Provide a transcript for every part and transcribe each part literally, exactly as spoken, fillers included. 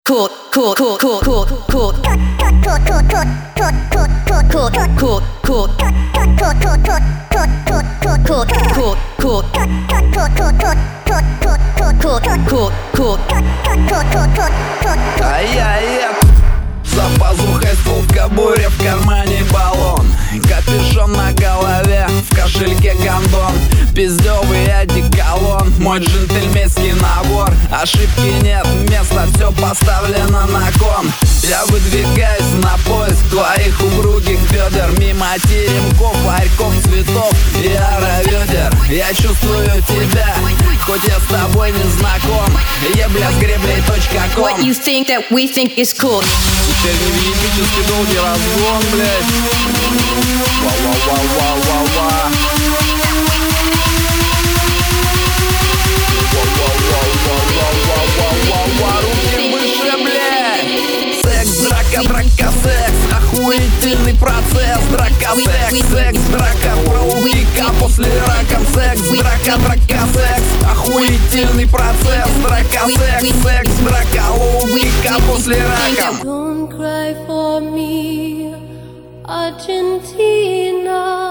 cool, cool, cool, cool, cool, cool, cool, Ай-яй-яй. За пазухой ствол, в кобуре, в кармане баллон, капюшон на голове, в кошельке гондон, пиздёвый одеколон, мой джентльменский набор. Ошибки нет, место все поставлено на кон. Я выдвигаюсь на поиск твоих упругих бедер, мимо теремков, ларьков, цветов и аэроведер. Я чувствую тебя, хоть я с тобой не знаком. Ебля с греблей точка ком. What you think that we think is cool. Теперь невъебически долгий разгон, блядь. Ва-ва-ва-ва-ва-ва. Ва-ва-ва-ва-ва-ва-ва. Руки выше, блядь. Секс, драка, драка, секс. Охуительный процесс. Драка, секс, секс, драка. Проубийка после рака. Секс, драка, драка, секс. Охуительный процесс. Драка, секс, секс, драка. Убийка после рака. Don't cry for me, Argentina.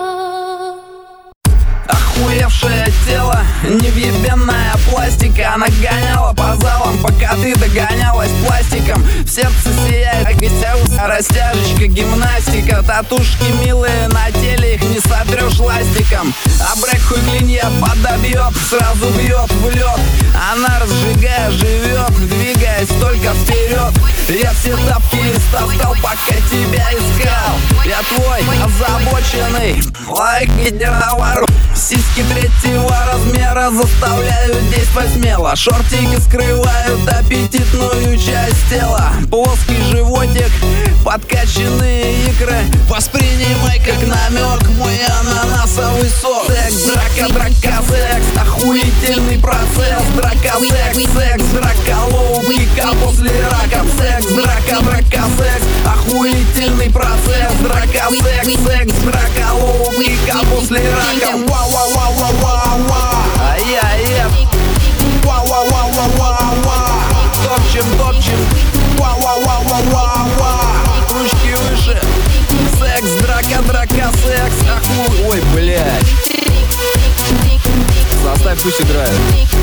Охуевшее тело, невъебенная пластика. Она гоняла по залам, пока ты догонялась пластиком. В сердце сияет агитяуса, растяжечка, гимнастика. Татушки милые на теле, их не сотрешь ластиком. А брэк хуй клинья подобьет, сразу бьет в лед. Она разжигая живет, двигаясь только вперед. Я все тапки истаскал, пока тебя искал. Я твой озабоченный лайк генеровар. Сиськи третьего размера заставляют действовать смело. Шортики скрывают аппетитную часть тела. Плоский животик, подкачанные икры. Воспринимай как намек мой ананасовый сок. Секс, драка, драка, секс. Охуительный процесс. Драка, секс, секс, драка, лоу-пика после рака. Секс, драка, драка, секс. Охуительный процесс. Драка, секс, секс, драка, лоу-пика после рака. Вау-вау-вау-вау-вау. Ай-яй-яй. Вау-вау-вау-вау-вау. Топчем, топчем. Вау-вау-вау-вау-вау. Ручки выше. Секс, драка, драка, секс. Охуй. Ой, блядь. Заставь, пусть играет.